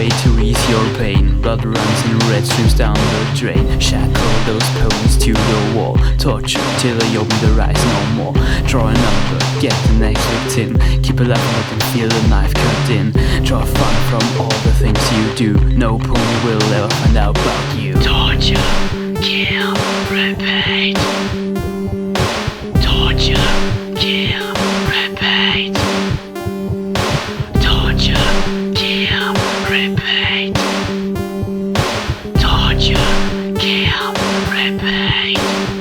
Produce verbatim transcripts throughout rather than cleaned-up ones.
way to ease your pain. Blood runs in red streams down the drain. Shackle those ponies to the wall. Torture till they open their eyes no more. Draw a number, get the next victim. Keep it up and let them feel the knife cut in. Draw fun from all the things you do. No pony will ever find out about you. Torture, kill, repeat. Torture, kill, repeat. Torture, kill, repeat. Torture, kill, repeat.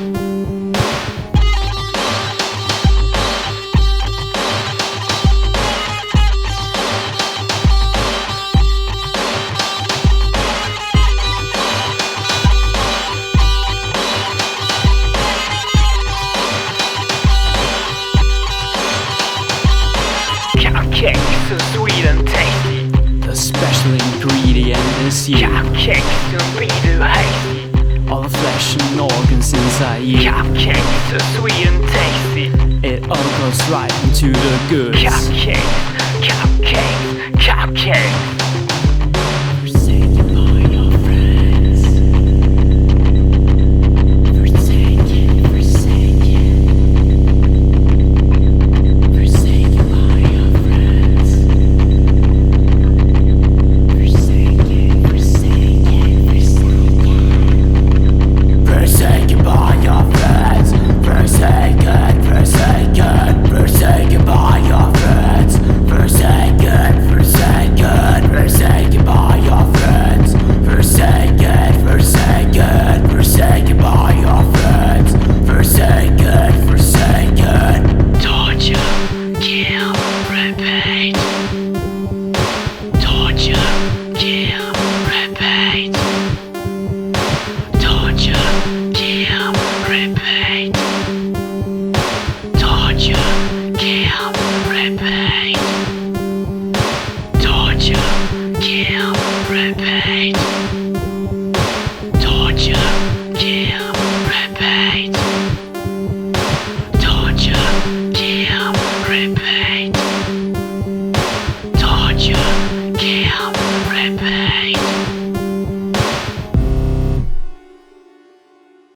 Cupcakes so sweet and tasty. The special ingredient is you. Cupcakes so sweet and hasty. All the flesh and organs inside you. Cupcakes so sweet and tasty. It all goes right into the goods. Cupcakes, cupcakes, cupcakes.